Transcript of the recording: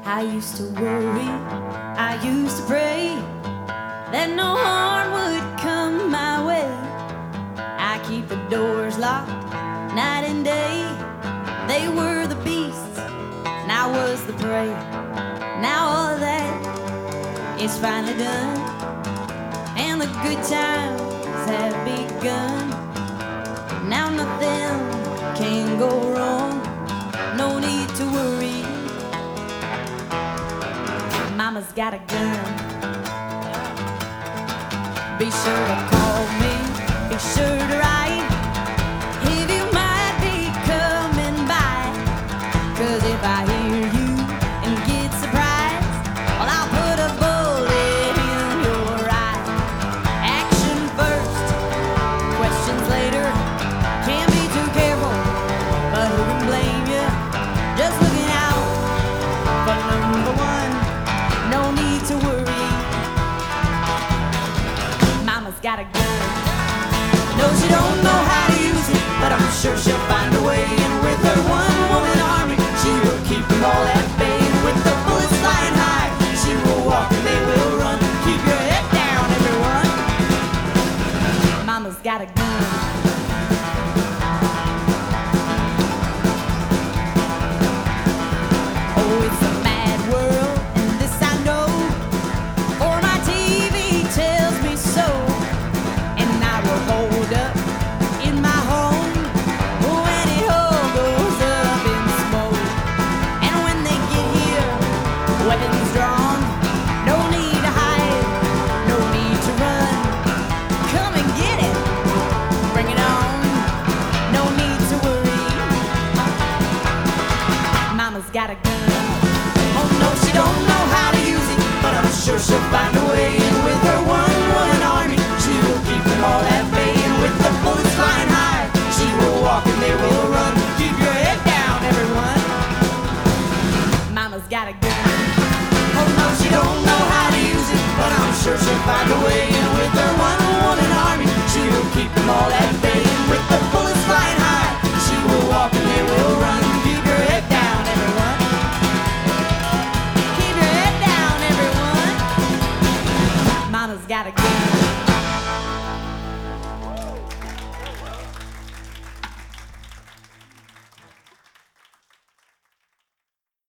I used to worry, I used to pray that no harm would come my way. I keep the doors locked night and day. They were the beasts and I was the prey. Now all that is finally done and the good times have begun. Now nothing can go wrong, no need to worry. Mama's got a gun. Be sure to call me, be sure to write if you might be coming by. 'Cause if I hear you and get surprised, well, I'll put a bullet in your eye. Action first, questions later. Can't be too careful, but who can blame you? Just looking out for number one. No need to worry. Mama's got a gun. No, she don't know how to use it, but I'm sure she'll find a way. And with her one-woman army, she will keep them all at bay. And with the bullets flying high, she will walk and they will run. Keep your head down, everyone. Mama's got a gun. Oh, it's a mad world, and this I know, for my TV tells me so. And I will hold up in my home when it all goes up in smoke. And when they get here, weapons drawn, no need to hide, no need to run. Come and get it, bring it on, no need to worry. Mama's got a gun. Oh no, she don't know how to use it, but I'm sure she'll find a way. And with her one-woman army, she will keep them all at bay. And with the bullets flying high, she will walk and they will run. Keep your head down, everyone. Mama's got a gun. Oh no, she don't know how to use it, but I'm sure she'll find a way. And with her one-woman army, she will keep them all at bay. And with the bullets flying high, she will walk and they will run. Keep your head down, everyone. Keep your head down, everyone. Mama's got a gun.